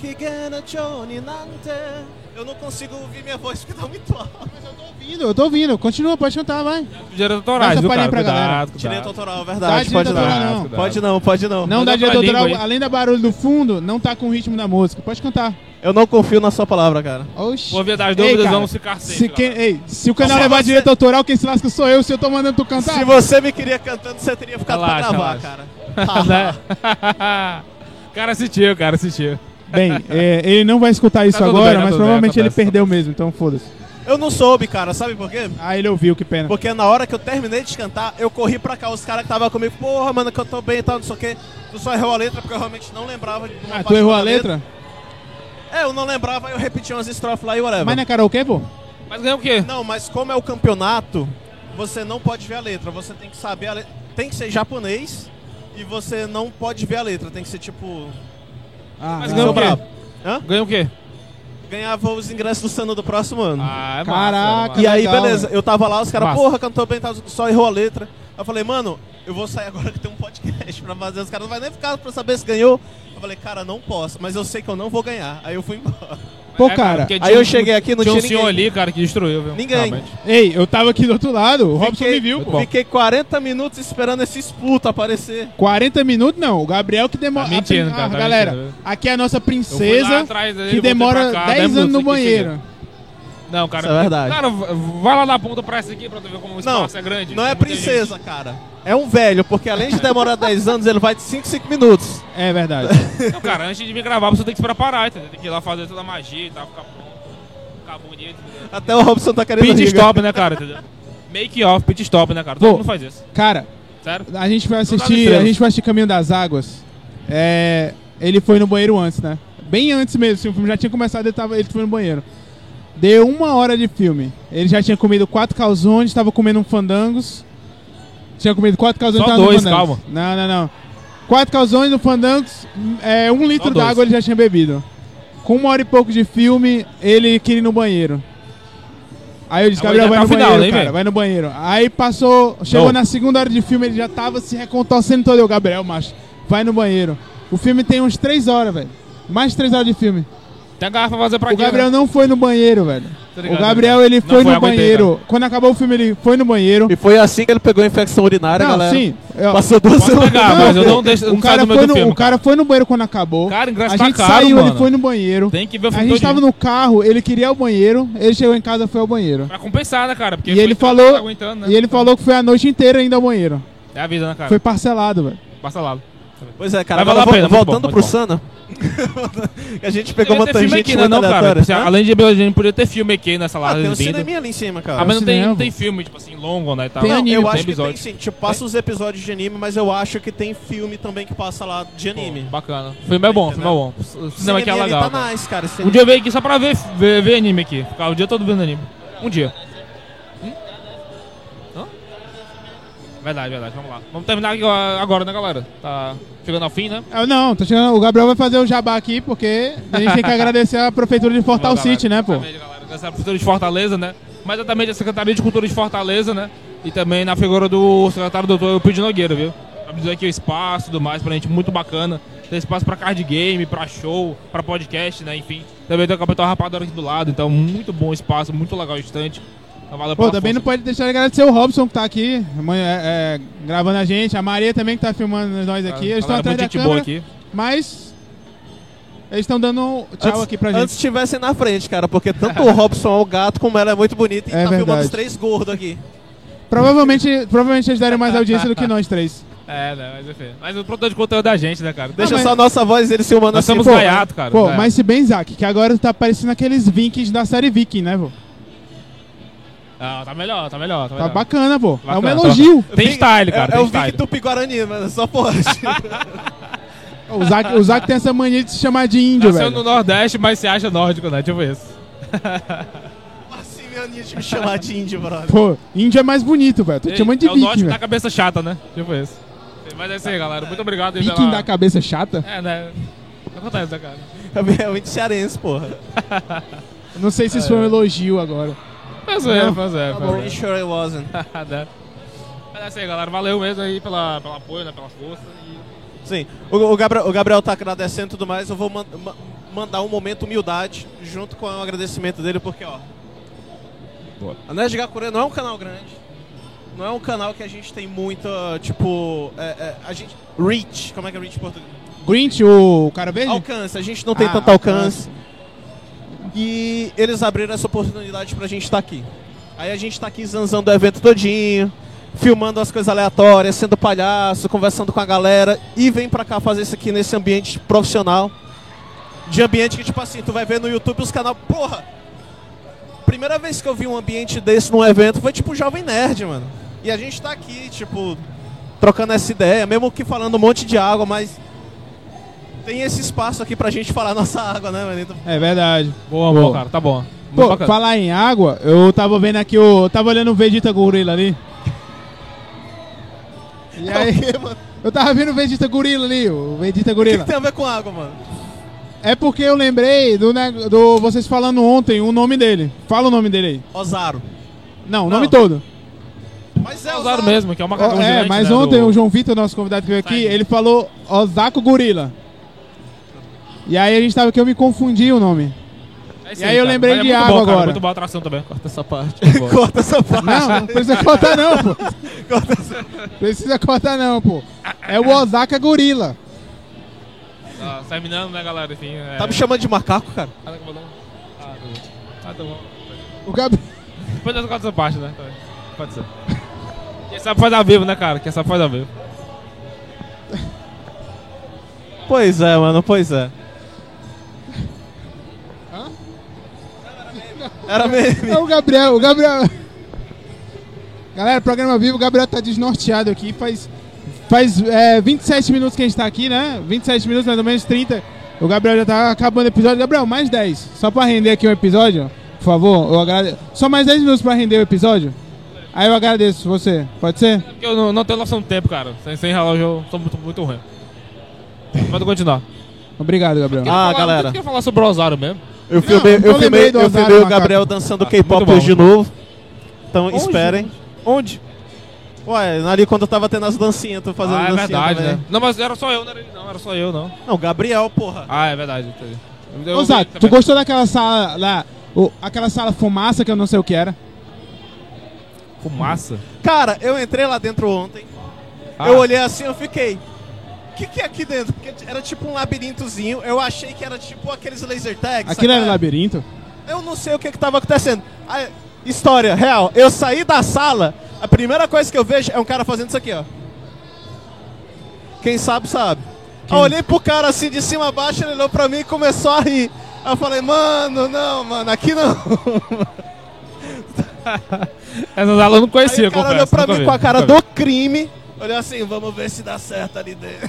B: Eu não consigo ouvir minha voz porque tá muito alto.
A: Mas eu tô ouvindo. Continua, pode cantar, vai.
C: Direito autorais, viu, cara?
A: Cuidado.
B: Direito autoral, verdade. Pode não.
A: Não dá direito autoral, além da barulho do fundo, não tá com o ritmo da música. Pode cantar.
B: Eu não confio na sua palavra, cara.
A: Oxi.
C: Por via das dúvidas, vamos ficar sem.
A: Se o canal levar direito autoral, quem se lasca sou eu, se eu tô mandando tu cantar.
B: Se você me queria cantando, você teria ficado pra gravar, cara.
C: Cara assistiu.
A: Bem, ele não vai escutar isso agora, mas provavelmente ele perdeu mesmo, então foda-se.
B: Eu não soube, cara, sabe por quê?
A: Ah, ele ouviu, que pena.
B: Porque na hora que eu terminei de cantar, eu corri pra cá, os caras que estavam comigo, porra, mano, cantou bem e tal, não sei o quê. Tu só errou a letra porque eu realmente não lembrava de uma parte.
A: Tu errou a letra?
B: Eu não lembrava, eu repeti umas estrofes lá e whatever.
A: Mas não é karaokê, pô?
C: Mas ganhou o quê?
B: Não, mas como é o campeonato, você não pode ver a letra, você tem que saber a letra. Tem que ser japonês e você não pode ver a letra, tem que ser tipo...
C: Mas ganhou o quê? Ganhou o quê?
B: Ganhava os ingressos do Sano do próximo ano.
C: É
A: caraca,
C: massa.
B: E aí,
A: legal,
B: beleza, eu tava lá, os caras,
C: massa.
B: porra, cantou bem, só errou a letra. Eu falei, mano, eu vou sair agora que tem um podcast pra fazer. Os caras não vão nem ficar pra saber se ganhou. Eu falei, cara, não posso, mas eu sei que eu não vou ganhar. Aí eu fui embora.
A: Pô, cara,
B: aí eu cheguei aqui, não tinha ninguém.
C: Tinha um senhor ali, cara, que destruiu, viu?
B: Ninguém.
C: Realmente.
A: Ei, eu tava aqui do outro lado, o Robson me viu, pô.
B: Fiquei 40 minutos esperando esses putos aparecer.
A: 40 minutos não, o Gabriel que demora...
C: Tá mentindo, cara, tá
A: galera,
C: mentindo.
A: Aqui é a nossa princesa
C: dele,
A: que demora 10 anos no banheiro.
C: Não, cara,
B: isso é verdade.
C: Cara, vai lá na ponta pra essa aqui pra tu ver como o espaço é grande.
B: Não é princesa, cara. É um velho, porque além de demorar 10 anos, ele vai de 5 minutos.
A: É verdade.
C: Não, cara, antes de vir gravar, você tem que se preparar, entendeu? Tem que ir lá fazer toda a magia e tal, ficar pronto, ficar bonito, entendeu?
B: Até o Robson tá querendo
C: Pit stop, né, cara, entendeu? Make off, pit stop, né, cara? Todo mundo faz isso.
A: Cara,
C: sério?
A: A gente foi assistir Caminho das Águas. Ele foi no banheiro antes, né? Bem antes mesmo, assim, o filme já tinha começado, ele foi no banheiro. Deu 1 hora de filme. Ele já tinha comido 4 calzones, estava comendo um fandangos. Tinha comido 4 calzones,
C: só
A: tava
C: 2,
A: no fandangos.
C: calma.
A: Não. 4 calzones no fandangos, 1 litro d'água ele já tinha bebido. Com 1 hora e pouco de filme, ele queria ir no banheiro. Aí eu disse, Gabriel, vai no banheiro, cara, vai no banheiro. Aí chegou na 2ª hora de filme, ele já tava se recontorcendo todo. Eu, Gabriel, macho, vai no banheiro. O filme tem uns 3 horas, velho. Mais de 3 horas de filme.
C: Tem a garrafa pra fazer pra quê?
A: O Gabriel não foi no banheiro, velho.
C: Ligado,
A: o Gabriel, ele foi no banheiro.
C: Cara.
A: Quando acabou o filme, ele foi no banheiro.
B: E foi assim que ele pegou a infecção urinária,
A: não,
B: galera.
A: Sim.
B: Passou 2 semanas.
C: Mas eu não deixo.
A: O cara foi no banheiro quando acabou.
C: Cara, ingresso
A: a
C: tá
A: gente
C: caro,
A: saiu,
C: mano.
A: ele foi no banheiro.
C: Tem que ver o filme
A: A gente
C: todinho.
A: tava no carro, ele queria ir ao banheiro. Ele chegou em casa, foi ao banheiro.
C: Pra compensar, né, cara? Porque
A: E ele falou, falou que foi a noite inteira indo ao banheiro.
C: É a vida, né, cara?
A: Foi parcelado, velho.
C: Parcelado.
B: Pois é, cara.
C: Vai valer a pena,
B: voltando pro Sana. A gente pegou uma
C: Devia ter filme
B: tangente
C: aqui, né,
B: muito
C: não, cara?
B: aleatória.
C: Tipo assim, além de episódio, a gente podia ter filme aqui nessa
B: Ah,
C: lá.
B: tem um
C: exibido.
B: cineminha ali em cima, cara.
C: Ah, mas não tem,
A: Cinema.
C: não tem filme, tipo assim, longo, né? E tal.
A: Tem
B: Não,
A: anime,
B: eu
A: tem
B: acho que
C: episódio.
B: tem sim. Tipo, passa os episódios de anime, mas eu acho que tem filme também que passa lá de anime.
C: Pô, bacana. O filme é bom, o filme é bom. O cinema aqui é
B: Cineminha ali
C: legal.
B: tá
C: cara.
B: nice, cara.
C: Um dia eu venho aqui só pra ver anime aqui. Ficar o dia todo vendo anime. Um dia. Hã? Verdade. Vamos lá. Vamos terminar aqui agora, né, galera? Tá chegando ao fim, né?
A: Não, tô chegando. O Gabriel vai fazer o jabá aqui, porque a gente tem que agradecer a Prefeitura de Fortal
C: Galera,
A: City, né, pô?
C: Exatamente, galera. Essa Prefeitura de Fortaleza, né? Mas exatamente a Secretaria de Cultura de Fortaleza, né? E também na figura do secretário doutor Eupídio Nogueira, viu? Pra dizer aqui o espaço e tudo mais pra gente, muito bacana. Tem espaço pra card game, pra show, pra podcast, né? Enfim. Também tem o Capitão Rapadura aqui do lado, então muito bom espaço, muito legal o estante. Então, valeu
A: Pô,
C: pela
A: também
C: força.
A: não pode deixar de agradecer o Robson que tá aqui, gravando a gente, a Maria também que tá filmando nós aqui. Eles estão
C: Galera,
A: atrás da
C: muita gente boa
A: câmera,
C: aqui.
A: mas eles estão dando tchau aqui pra gente.
B: Antes estivessem na frente, cara, porque tanto o Robson é o gato, como ela é muito bonita e
A: É
B: tá filmando
A: verdade.
B: os 3 gordos aqui.
A: Provavelmente eles deram mais audiência do que nós três.
C: É, né? Mas enfim. Mas o produtor de conteúdo é da gente, né, cara?
B: Deixa
A: mas-
B: só a nossa voz e eles filmando
C: Nós
B: assim.
C: somos
B: pô,
C: gaiato, cara.
A: Pô,
C: gaiato.
A: mas se bem, Zac, que agora tá parecendo aqueles Vikings da série Viking, né, pô?
C: Ah, tá melhor.
A: Tá
C: melhor.
A: bacana, pô. É um
C: Bacana,
A: elogio.
C: Tem style, cara.
B: É
C: tem
B: o
C: style.
B: Vic Tupi-Guarani, mas só pode.
A: O Zac tem essa mania de se chamar de índio,
C: Nasceu
A: velho.
C: no Nordeste, mas se acha nórdico, né? Tipo isso.
B: Assim, minha mania de me chamar de índio, brother.
A: Pô, índio é mais bonito, velho. Tô te chamando de
C: É o
A: Viking,
C: nórdico da
A: velho.
C: cabeça chata, né? Tipo isso. Mas é isso aí, galera. Muito obrigado aí
A: Viking da cabeça chata?
C: É, né? Acontece, né, cara?
B: É o índio cearense, porra.
A: Não sei se isso foi um elogio agora.
C: Mas
A: Não.
B: Pretty sure it wasn't.
C: Né? Mas é isso aí, galera. Valeu mesmo aí pelo apoio, né? Pela força. E...
B: Sim, o Gabriel tá agradecendo e tudo mais. Eu vou mandar um momento humildade junto com o agradecimento dele, porque, ó.
C: Boa.
B: A Nerd Gakure não é um canal grande. Não é um canal que a gente tem muita, tipo. A gente. Reach. Como é que é reach em português?
A: Grinch, o cara verde?
B: Alcance. A gente não tem
A: Ah,
B: tanto alcance. E eles abriram essa oportunidade pra gente estar aqui. Aí a gente tá aqui zanzando o evento todinho, filmando as coisas aleatórias, sendo palhaço, conversando com a galera. E vem pra cá fazer isso aqui nesse ambiente profissional. De ambiente que, tipo assim, tu vai ver no YouTube os canais. Porra! Primeira vez que eu vi um ambiente desse num evento foi tipo Jovem Nerd, mano. E a gente tá aqui, tipo, trocando essa ideia, mesmo que falando um monte de água, mas tem esse espaço aqui pra gente falar nossa água, né, mano? Então,
A: É verdade.
C: Boa, cara. Tá bom. Muito
A: Pô,
C: bacana.
A: falar em água, eu tava vendo aqui tava olhando o Vegeta Gorila ali. E
B: é o
A: aí,
B: quê, mano?
A: eu tava vendo o Vegeta Gorila ali, o Vegeta
B: O que
A: Gorila.
B: tem a ver com água, mano?
A: É porque eu lembrei do vocês falando ontem o nome dele. Fala o nome dele aí.
B: Ozaro.
A: Não, o
B: Não.
A: nome todo.
B: Mas é
C: Usaram mesmo, que é uma macacão gigante,
A: Mas
C: né,
A: ontem
C: do-
A: o João Vitor, nosso convidado que veio aqui,
C: Sai.
A: ele falou Osako Gorila. E aí a gente tava aqui, eu me confundi o nome.
C: É isso
A: E aí eu
C: cara.
A: lembrei
C: Mas é
A: de
C: muito
A: água
C: bom, cara.
A: agora.
C: Muito boa atração também. Corta essa parte.
B: Corta essa parte.
A: Não, não precisa cortar não, pô.
B: Corta essa...
A: Precisa cortar não, pô. É o Osaka Gorila.
C: Tá terminando, né, galera? Enfim.
B: Tá me chamando de macaco, cara?
C: Ah, tá bom. Ah, tá bom.
A: O Gabriel...
C: Depois nós cortamos essa parte, né? Pode ser. Quem sabe faz ao vivo, né, cara? Quem sabe faz ao vivo.
B: Pois é, mano, pois é.
A: Hã?
B: Era mesmo.
A: É o Gabriel. Galera, programa vivo, o Gabriel tá desnorteado aqui. Faz 27 minutos que a gente tá aqui, né? 27 minutos, mais ou menos 30. O Gabriel já tá acabando o episódio. Gabriel, mais 10. Só pra render aqui um episódio, por favor. Eu agradeço. Só mais 10 minutos pra render o episódio. Aí eu agradeço você. Pode ser?
C: É porque eu não tenho noção do tempo, cara. Sem relógio eu sou muito ruim. Pode continuar.
A: Obrigado, Gabriel.
B: Galera.
C: Eu queria falar sobre o Osário mesmo.
B: Eu filmei,
A: eu lembrei do
B: eu
A: Ozário
B: filmei o
A: Macaco.
B: Gabriel dançando
C: Ah,
B: K-pop
C: muito bom,
B: hoje de
C: muito
B: novo. Então
C: Onde?
B: esperem. Onde? Ué, ali quando eu tava tendo as dancinhas, tô fazendo
C: É
B: dancinha
C: verdade,
B: também.
C: né? Não, mas era só eu, não era ele não. Era só eu, não.
B: Não, Gabriel, porra.
C: Ah, é verdade. Entendi. Eu
A: Ô,
C: vi
A: Zé, tu
C: também.
A: gostou daquela sala lá? Aquela sala fumaça que eu não sei o que era?
C: Fumaça?
B: Cara, eu entrei lá dentro ontem.
C: Ah.
B: Eu olhei assim, eu fiquei... O que é aqui dentro? Porque era tipo um labirintozinho. Eu achei que era tipo aqueles laser tags.
A: Aquilo
B: sabe?
A: era labirinto?
B: Eu não sei o que tava acontecendo. Aí, história real. Eu saí da sala, a primeira coisa que eu vejo é um cara fazendo isso aqui, ó. Quem sabe, sabe. Eu olhei pro cara assim, de cima a baixo, ele olhou pra mim e começou a rir. Aí eu falei, mano, aqui não.
C: Essa sala eu não conhecia,
B: Aí o cara
C: confesso.
B: olhou pra
C: nunca
B: mim
C: vi,
B: com a cara
C: nunca vi.
B: do crime. Olhou assim, vamos ver se dá certo ali dentro.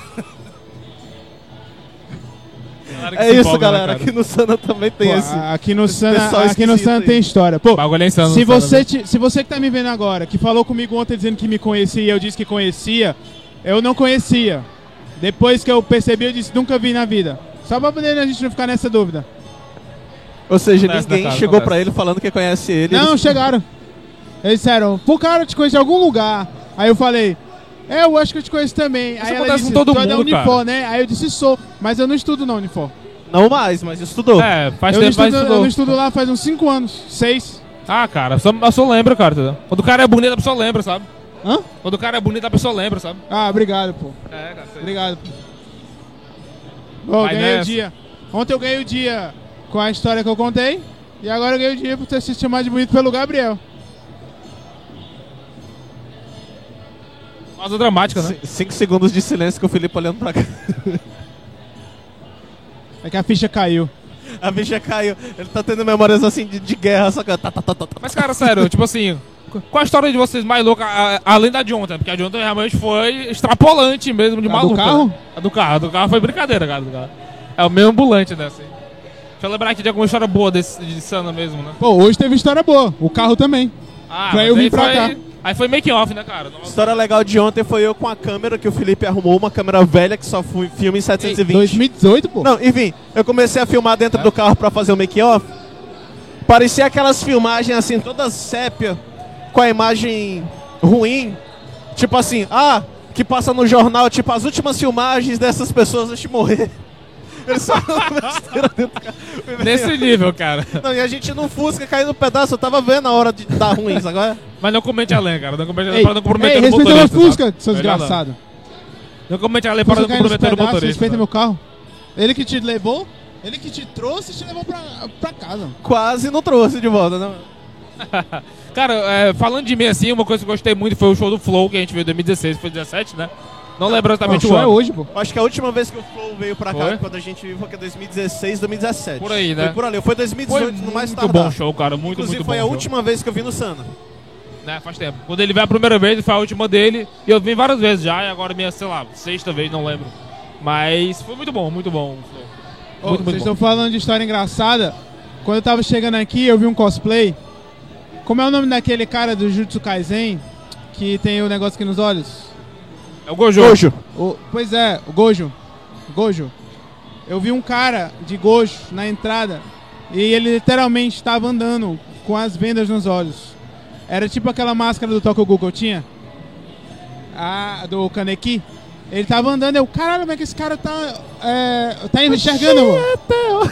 C: Claro que
B: É
C: se
B: isso,
C: empolga, né,
B: galera.
C: cara?
B: Aqui no Sana também tem
A: Pô,
B: esse.
A: aqui no
B: pessoal
A: Sana,
B: esquisito
A: tem
B: aí.
A: história. Pô,
C: Bagulho é insano,
A: se
C: não
A: você,
C: sabe,
A: se você que tá me vendo agora, que falou comigo ontem dizendo que me conhecia e eu disse que conhecia, eu não conhecia. Depois que eu percebi, eu disse nunca vi na vida. Só pra poder a gente não ficar nessa dúvida.
B: Ou seja,
C: Acontece,
B: ninguém
C: né, cara?
B: chegou
C: Acontece.
B: pra ele falando que conhece ele.
A: Não,
B: Eles-
A: chegaram. Eles disseram, pô, cara, eu te conheço de algum lugar. Aí eu falei, eu acho que eu te conheço também. Aí ela
C: acontece
A: disse,
C: com todo
A: tu é da
C: mundo,
A: Unifor,
C: cara.
A: né? Aí eu disse, sou, mas eu não estudo na Unifor.
B: Não mais, mas estudou.
C: É, faz
A: Eu não,
C: tempo, mas
A: estudo, eu
C: estudou.
A: não estudo lá faz uns 5 anos, 6.
C: Ah, cara, a pessoa lembra, cara, entendeu? Quando o cara é bonito, a pessoa lembra, sabe?
A: Hã?
C: Quando o cara é bonito, a pessoa lembra, sabe?
A: Ah, obrigado, pô.
C: É, cara.
A: Obrigado. Pô,
C: Vai
A: ganhei o
C: nessa.
A: dia. Ontem eu ganhei o dia com a história que eu contei. E agora eu ganhei o dia por ter se chamado de bonito pelo Gabriel.
C: Pausa dramática, né?
B: 5 segundos de silêncio com o Felipe olhando pra cá.
A: É que a ficha caiu.
B: A bicha caiu. Ele tá tendo memórias assim de guerra, só que... Tá.
C: Mas, cara, sério, tipo assim, qual a história de vocês mais louca, além da de ontem? Porque a de ontem realmente foi extrapolante mesmo, de
A: A do
C: maluca.
A: carro?
C: Né? A do carro foi brincadeira, cara. Do carro. É o meio ambulante, né? Assim. Deixa eu lembrar aqui de alguma história boa de Sana mesmo, né?
A: Pô, hoje teve história boa. O carro também.
C: Ah,
A: Pra
C: mas
A: eu vir
C: aí
A: pra
C: foi-
A: cá.
C: Aí foi making off, né, cara?
B: A história legal de ontem foi eu com a câmera que o Felipe arrumou, uma câmera velha que só filma em 720.
A: 2018, pô.
B: Não, enfim, eu comecei a filmar dentro do carro pra fazer o make-off. Parecia aquelas filmagens assim, todas sépia, com a imagem ruim. Tipo assim, que passa no jornal, tipo, as últimas filmagens dessas pessoas antes de morrer. Eles só besteira dentro do carro.
C: Nesse nível, cara.
B: Não, e a gente no Fusca caindo no pedaço, eu tava vendo a hora de dar ruins agora.
C: Mas não comente além, cara. Não comente além
A: Ei,
C: para não comprometer o
A: respeita meu
C: motorista.
A: Fusca,
C: sabe?
A: seu
C: Melhor não.
A: desgraçado.
C: Não comente além para
A: Fusca
C: não
A: caindo nos
C: comprometer o
A: pedaços,
C: motorista.
A: respeita
C: sabe?
A: meu carro. Ele que te levou, ele que te trouxe e te levou pra casa.
B: Quase não trouxe de volta, não.
C: Cara, falando de mim assim, uma coisa que eu gostei muito foi o show do Flow que a gente viu em 2016, foi 2017, né? Não lembro
A: O
C: exatamente o
A: show é
C: ano.
A: hoje, pô.
B: Acho que a última vez que o Flow veio pra cá,
C: Foi?
B: quando a gente viu, foi que 2016, 2017.
C: Por aí, né?
B: Foi por ali. Foi
C: Foi
B: 2018, no mais
C: muito
B: tardar.
C: bom show, cara. Muito,
B: Inclusive,
C: muito
B: foi
C: bom
B: a
C: show.
B: última vez que eu vi no Sana.
C: Né, faz tempo. Quando ele veio a primeira vez, foi a última dele. E eu vim várias vezes já, e agora minha, sei lá, sexta vez, não lembro. Mas foi muito bom o Flow.
A: Ô,
C: Muito,
A: vocês
C: muito
A: estão
C: bom.
A: falando de história engraçada. Quando eu tava chegando aqui, eu vi um cosplay. Como é o nome daquele cara do Jujutsu Kaisen que tem o negócio aqui nos olhos?
C: É o Gojo.
A: Pois é, o Gojo. Gojo. Eu vi um cara de Gojo na entrada e ele literalmente estava andando com as vendas nos olhos. Era tipo aquela máscara do Tokyo Ghoul que eu tinha. Do Kaneki. Ele tava andando, eu, caralho, como é que esse cara tá enxergando, amor?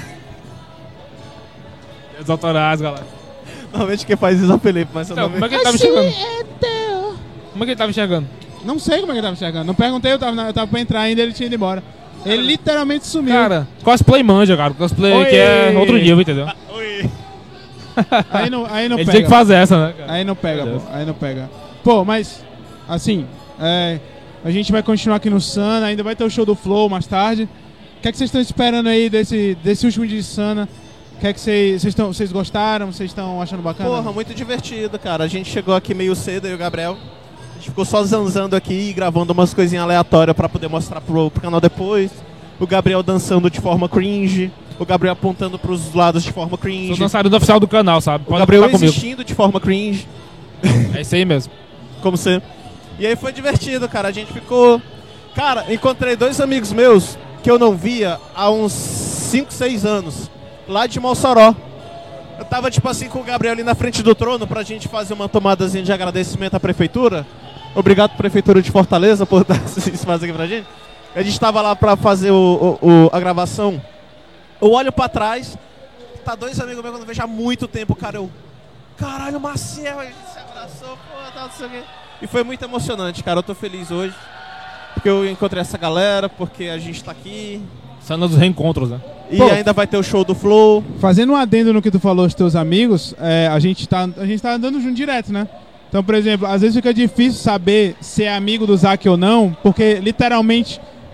C: Os autorais, galera.
B: Normalmente quem faz isso é o Felipe, mas eu
C: Então,
B: não
C: como é que ele tava enxergando? Como é que ele tava enxergando?
A: Não sei como é que ele tava enxergando. Não perguntei, eu tava pra entrar ainda, ele tinha ido embora. Ele literalmente sumiu.
C: Cara, cosplay manja, cara. Cosplay
A: Oi.
C: que é outro nível, entendeu?
B: Oi.
A: Aí não
C: Ele
A: pega.
C: tinha que fazer essa, né, cara?
A: Aí não pega,
C: Meu
A: pô.
C: Deus.
A: Aí não pega. Pô, mas, assim, a gente vai continuar aqui no Sana, ainda vai ter o show do Flow mais tarde. O que é que vocês estão esperando aí desse último dia de Sana? O que é que vocês gostaram? Vocês estão achando bacana?
B: Porra, muito divertido, cara. A gente chegou aqui meio cedo, eu e o Gabriel. A gente ficou só zanzando aqui e gravando umas coisinhas aleatórias pra poder mostrar pro canal depois. O Gabriel dançando de forma cringe. O Gabriel apontando pros lados de forma
C: Sou
B: cringe.
C: dançarino oficial do canal, sabe?
B: O
C: Pode
B: Gabriel
C: contar comigo.
B: existindo de forma cringe.
C: É isso aí mesmo.
B: Como ser. E aí foi divertido, cara. A gente ficou... Cara, encontrei 2 amigos meus que eu não via há uns 5, 6 anos. Lá de Mossoró. Eu tava, tipo assim, com o Gabriel ali na frente do trono pra gente fazer uma tomadazinha de agradecimento à prefeitura. Obrigado, Prefeitura de Fortaleza, por dar esse espaço aqui pra gente. A gente tava lá pra fazer a gravação. Eu olho pra trás, tá 2 amigos meus que eu não vejo há muito tempo, cara. Eu, caralho, Maciel, a gente se abraçou, pô, tá, não sei o quê. E foi muito emocionante, cara. Eu tô feliz hoje. Porque eu encontrei essa galera, porque a gente tá aqui.
C: São dos reencontros, né?
B: E
A: Pô.
B: ainda vai ter o show do Flow.
A: Fazendo um adendo no que tu falou, os teus amigos, a gente tá andando junto direto, né? Então, por exemplo, às vezes fica difícil saber se é amigo do Zack ou não, porque literalmente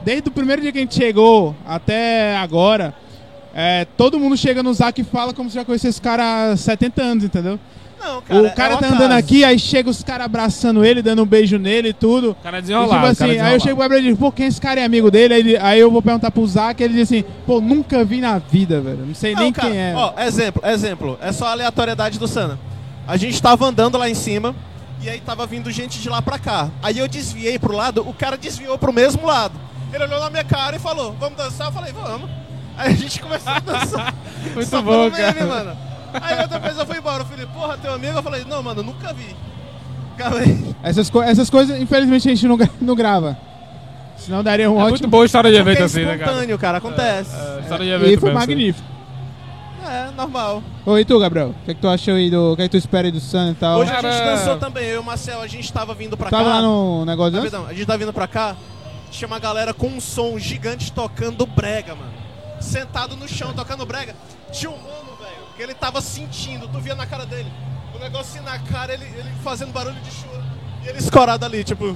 A: desde o primeiro dia que a gente chegou até agora, todo mundo chega no Zac e fala como se já conhecesse esse cara há 70 anos, entendeu?
B: Não, cara,
A: O cara tá andando aqui, aí chega os caras abraçando ele, dando um beijo nele e tudo.
C: O cara
A: E,
C: desenrolado,
A: tipo assim, aí eu chego pro Gabriel e digo, pô, quem é esse cara é amigo dele? Aí eu vou perguntar pro Zac e ele diz assim, pô, nunca vi na vida, velho. Não sei nem
B: cara,
A: quem é.
B: Ó, exemplo. É só a aleatoriedade do Sana. A gente tava andando lá em cima e aí tava vindo gente de lá pra cá. Aí eu desviei pro lado, o cara desviou pro mesmo lado. Ele olhou na minha cara e falou, vamos dançar? Eu falei, vamos. Aí a gente começou a dançar.
C: Muito
B: Só
C: bom,
B: pelo meme,
C: cara.
B: mano. Aí outra vez eu fui embora, eu falei, porra, teu amigo? Eu falei, não, mano, nunca vi. Calma.
A: Essas coisas, infelizmente, a gente não grava. Senão daria um
C: É
A: ótimo...
C: muito boa história de
B: Porque
C: evento
B: é
C: assim, né, cara?
B: espontâneo, cara, acontece.
C: História de evento
A: E foi
C: mesmo, assim.
A: magnífico.
B: É, normal.
A: Oi, tu, Gabriel? O que tu achou aí do... O que tu espera aí do Sun e tal?
B: Hoje a
C: Cara,
B: gente dançou também, eu e o Marcel, a gente tava vindo pra
A: Tava
B: cá.
A: lá no negócio antes?
B: Rapidão, a gente tá vindo pra cá, tinha uma galera com um som gigante tocando brega, mano. Sentado no chão, tocando brega. Tinha um mano, velho, que ele tava sentindo, tu via na cara dele. O negócio assim na cara, ele fazendo barulho de choro. E ele escorado ali, tipo...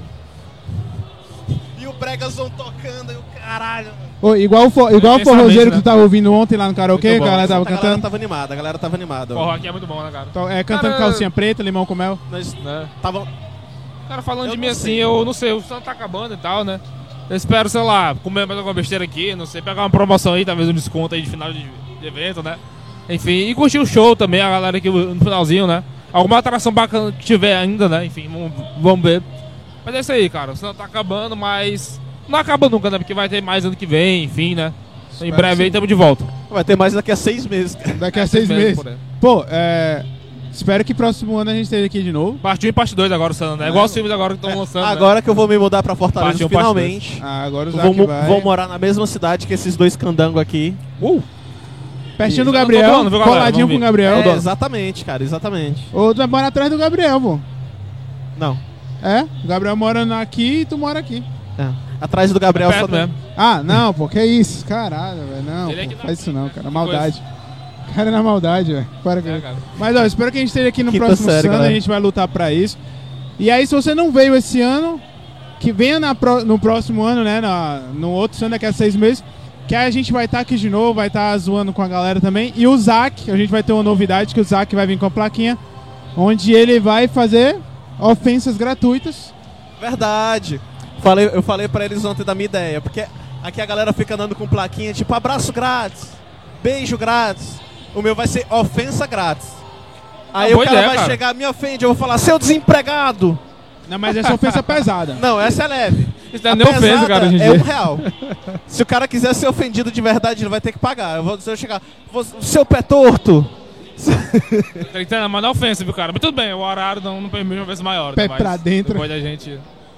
B: E o bregazão tocando, e o caralho, mano.
A: Ô, igual o
C: Intensamente,
A: forrozeiro
C: né?
A: que tu tava ouvindo ontem lá no karaokê,
C: Muito
A: a
C: bom.
A: galera tava
B: A galera
A: cantando.
B: tava animada.
C: Porra, aqui é muito bom, né, cara?
A: Cantando
C: Cara,
A: calcinha preta, limão com mel.
B: Nós
C: Né?
B: tava...
C: Cara, falando
B: Eu
C: de
B: não
C: mim assim,
B: sei.
C: eu não sei, o Santo tá acabando e tal, né? Eu espero, sei lá, comer mais alguma besteira aqui, não sei, pegar uma promoção aí, talvez um desconto aí de final de evento, né? Enfim, e curtir o show também, a galera aqui no finalzinho, né? Alguma atração bacana que tiver ainda, né? Enfim, vamos ver. Mas é isso aí, cara, o Santo tá acabando, mas não acaba nunca, né? Porque vai ter mais ano que vem, enfim, né? Em
A: Espero
C: breve
A: sim.
C: aí estamos de volta.
B: Vai ter mais daqui a 6 meses, cara.
A: Daqui a 6
C: Mesmo
A: meses.
C: por aí.
A: Pô, espero que próximo ano a gente esteja aqui de novo.
C: Parte 1 e parte 2 agora, Santo, né? Igual os filmes agora que estão lançando, né?
B: Agora que eu vou me mudar pra Fortaleza
C: Parte um, parte
B: finalmente.
A: Agora o
B: Vou,
A: Zac vai.
B: vou morar na mesma cidade que esses dois candangos aqui.
A: Pertinho do
C: Isso.
A: Gabriel,
C: Eu tô falando, viu, galera?
A: coladinho
C: Vamos
A: com o
C: vir.
A: Gabriel.
B: Exatamente, cara, exatamente.
A: Ou tu vai morar atrás do Gabriel, pô.
B: Não.
A: O Gabriel mora aqui e tu mora aqui.
B: É. Atrás do Gabriel
C: Perto
B: só
C: mesmo.
A: Ah, não, pô, que isso? Caralho, velho. Não,
C: Ele é aqui
A: pô,
C: na
A: faz isso
C: frente,
A: não,
C: né?
A: cara.
C: Que
A: Maldade. Cara, na maldade, velho. Para com
C: É,
A: isso.
C: cara.
A: Mas, ó, espero que a gente esteja aqui no
B: Quinta
A: próximo
B: série,
A: Sun, a
B: galera.
A: gente vai lutar pra isso. E aí, se você não veio esse ano, que venha no próximo ano, né, no outro Sun daqui a 6 meses, que aí a gente vai estar aqui de novo, vai estar zoando com a galera também. E o Zac, a gente vai ter uma novidade, que o Zac vai vir com a plaquinha, onde ele vai fazer ofensas gratuitas.
B: Verdade. Eu falei pra eles ontem da minha ideia, porque aqui a galera fica andando com plaquinha tipo abraço grátis, beijo grátis. O meu vai ser ofensa grátis. Aí o
C: boa
B: cara
C: ideia,
B: vai
C: cara.
B: chegar, me ofende, eu vou falar, seu desempregado.
A: Não, mas essa ofensa é pesada.
B: Não, essa é leve.
C: Isso não é nem ofensa,
B: pesada
C: cara, hoje em
B: é
C: dia.
B: R$1. Se o cara quiser ser ofendido de verdade, ele vai ter que pagar. Se eu chegar, seu pé torto.
C: Tem que ter, mas não é ofensa, viu, cara? Mas tudo bem, o horário não permite uma vez maior.
A: Pé
C: né?
A: pra
C: Mas
A: dentro.
C: Depois da gente.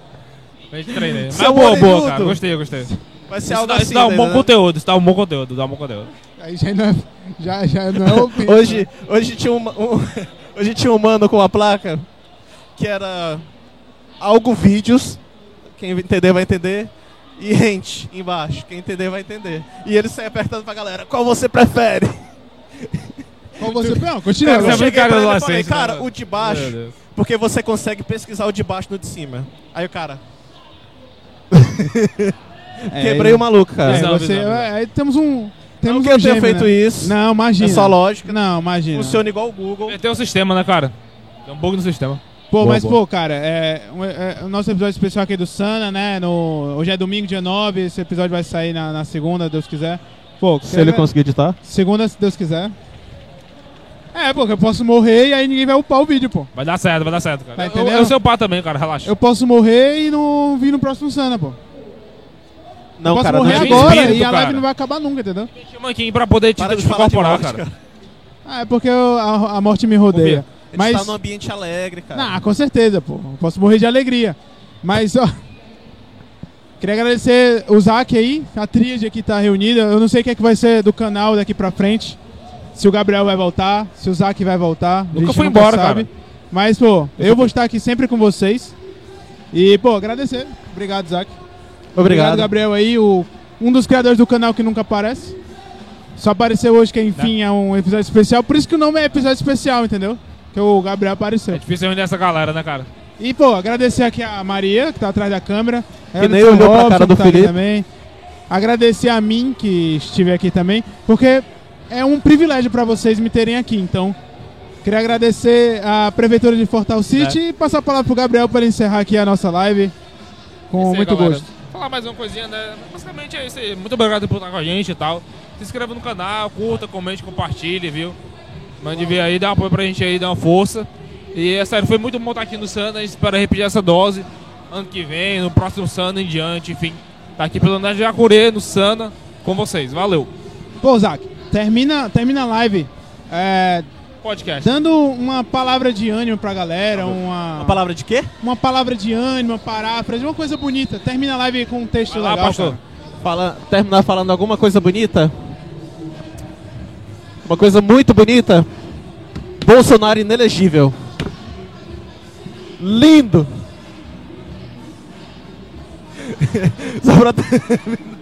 C: A gente treina aí. Mas
B: Seu
C: boa,
B: orelhudo.
C: cara. Gostei.
B: Vai ser
C: Isso
B: algo
C: dá,
B: assim.
C: isso dá um bom
B: né?
C: conteúdo, isso dá um bom conteúdo, dá um bom conteúdo.
A: Aí já não é, já não é ofensa.
B: Hoje tinha um mano com uma placa que era algo vídeos, quem entender vai entender, e rente embaixo, quem entender vai entender. E ele sai apertando pra galera, qual você prefere?
A: Qual você... Não, continua.
C: Cara,
B: Eu
C: você é
B: cheguei
C: muito cara
B: pra ele e
C: adolescente,
B: falei,
C: né,
B: cara,
C: mano?
B: o de baixo,
C: Meu Deus.
B: porque você consegue pesquisar o de baixo no de cima. Aí o cara, quebrei o maluco, cara.
C: Visão,
A: Você,
C: visão.
A: aí temos um... Temos
B: Não que
A: um
B: eu tenha
A: gêmeo,
B: feito
A: né?
B: isso,
A: Não, imagina.
B: é só lógica,
A: Não, imagina.
B: funciona igual o Google.
C: Tem um sistema, né, cara? Tem um bug no sistema.
A: Pô,
C: Boa,
A: mas
C: boa.
A: pô, cara, o nosso episódio especial aqui do Sana, né? Hoje é domingo, dia 9, esse episódio vai sair na segunda, Deus quiser. Pô,
B: Se ele conseguir editar.
A: segunda, se Deus quiser. Pô, eu posso morrer e aí ninguém vai upar o vídeo, pô.
C: Vai dar certo, cara.
A: Tá entendendo?
C: Eu seu pai também, cara, relaxa.
A: Eu posso morrer e não vir no próximo Sana, pô.
B: Não,
A: eu posso
B: cara,
A: morrer
B: não é
A: agora
C: espírito,
A: e a live
C: cara.
A: não vai acabar nunca, entendeu?
C: Chama aqui pra poder te
B: Para de falar de
C: incorporar,
B: morte,
C: cara.
A: É porque a morte me rodeia.
B: A gente
A: Mas...
B: tá num ambiente alegre, cara.
A: Não, com certeza, pô. Eu posso morrer de alegria. Mas, ó... Queria agradecer o Zac aí, a tríade aqui tá reunida. Eu não sei o que é que vai ser do canal daqui pra frente. Se o Gabriel vai voltar, se o Zac vai voltar. A
C: Nunca
A: gente
C: foi embora, cara.
A: Mas, pô, eu vou estar aqui sempre com vocês. E, pô, agradecer. Obrigado, Zac.
B: Obrigado.
A: Gabriel aí, um dos criadores do canal que nunca aparece. Só apareceu hoje, que enfim é um episódio especial. Por isso que o nome é episódio especial, entendeu? Que o Gabriel apareceu.
C: É difícil reunir essa galera, né, cara?
A: E, pô, agradecer aqui a Maria, que tá atrás da câmera.
B: Que nem olhou pra cara do
A: que tá aqui
B: Felipe.
A: também. agradecer a mim, que estive aqui também, porque é um privilégio para vocês me terem aqui. Então, queria agradecer a Prefeitura de Fortal City e passar a palavra pro Gabriel para encerrar aqui a nossa live com
C: aí,
A: muito
C: galera.
A: gosto.
C: Falar mais uma coisinha, né? Basicamente é isso aí. Muito obrigado por estar com a gente e tal. Se inscreva no canal, curta, comente, compartilhe, viu? Mande ver aí, dá um apoio pra gente aí, dá uma força. E é sério, foi muito bom estar aqui no Sana. A gente espera repetir essa dose ano que vem, no próximo Sana em diante, enfim. Tá aqui pelo Nerd Jacurê, no Sana, com vocês. Valeu.
A: Pô, Zac, termina a live
C: Podcast.
A: dando uma palavra de ânimo pra galera, uma
B: palavra de quê?
A: uma palavra de ânimo, uma paráfrase, uma coisa bonita. Termina a live com um texto
C: Vai lá,
A: legal,
C: pastor.
A: cara.
B: Terminar falando alguma coisa bonita? Uma coisa muito bonita? Bolsonaro inelegível. Lindo! Só pra terminar.